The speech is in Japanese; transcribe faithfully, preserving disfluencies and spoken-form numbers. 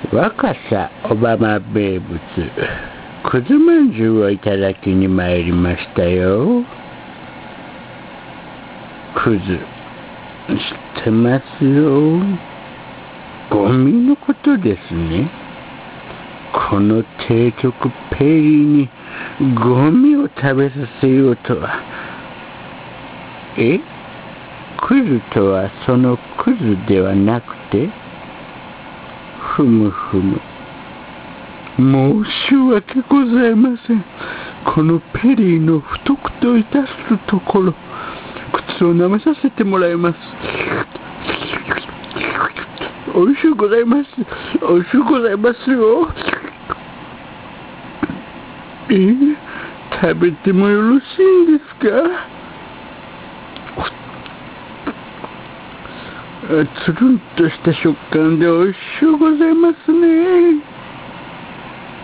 若狭小浜名物くずまんじゅうをいただきに参りましたよ。くず知ってますよ。ゴミのことですね。この低俗ペリーにゴミを食べさせようとは。えクズとはそのクズではなくて、ふむふむ。申し訳ございません。このペリーの不徳といたすところ、靴を舐めさせてもらいます。おいしゅうございます。おいしゅうございますよ。えー、食べてもよろしいんですか？つるんとした食感でおいしゅうございますね。